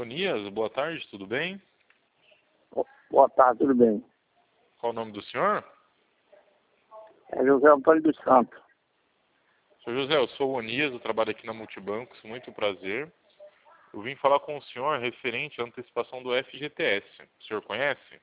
Onias, boa tarde, tudo bem? Boa tarde, tudo bem? Qual o nome do senhor? É José Antônio dos Santos. Senhor José, eu sou o Onias, eu trabalho aqui na Multibancos, muito prazer. Eu vim falar com o senhor referente à antecipação do FGTS. O senhor conhece?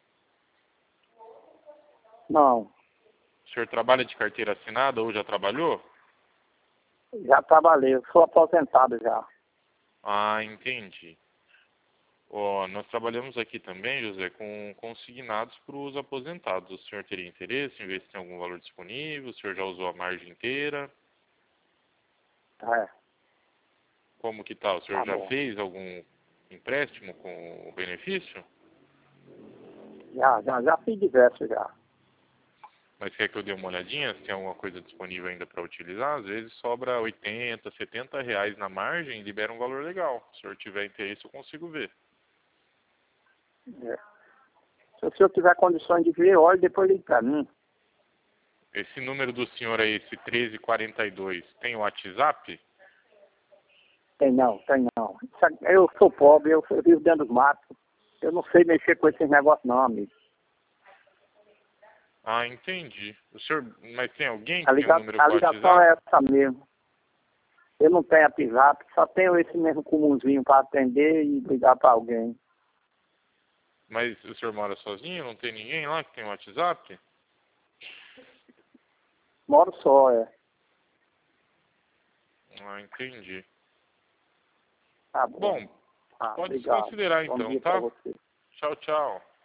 Não, O senhor trabalha de carteira assinada ou já trabalhou? já trabalhei, eu sou aposentado já. Ah, entendi. Ó, nós trabalhamos aqui também, José, com consignados para os aposentados. O senhor teria interesse em ver se tem algum valor disponível? O senhor já usou a margem inteira? É, Como que tá? O senhor tá já bom. fez algum empréstimo com o benefício? Já fiz diversos já. Mas quer que eu dê uma olhadinha se tem alguma coisa disponível ainda para utilizar? Às vezes sobra 80, 70 reais na margem e libera um valor legal. Se o senhor tiver interesse, eu consigo ver. É. Se o senhor tiver condições de ver, olhe depois ligue pra mim. Esse número do senhor aí, esse 1342, tem o WhatsApp? Tem não. Eu sou pobre, eu vivo dentro dos matos. Eu não sei mexer com esses negócios não, amigo. Ah, entendi. O senhor, mas tem alguém A, que tem um liga, número a com ligação é WhatsApp? essa mesmo. Eu não tenho WhatsApp, só tenho esse mesmo comumzinho para atender e ligar para alguém. Mas o senhor mora sozinho? Não tem ninguém lá que tem um WhatsApp? Moro só, é. Ah, entendi. Tá bom. Bom, Ah, pode obrigado. desconsiderar Bom então, dia para tá? você. Tchau, tchau.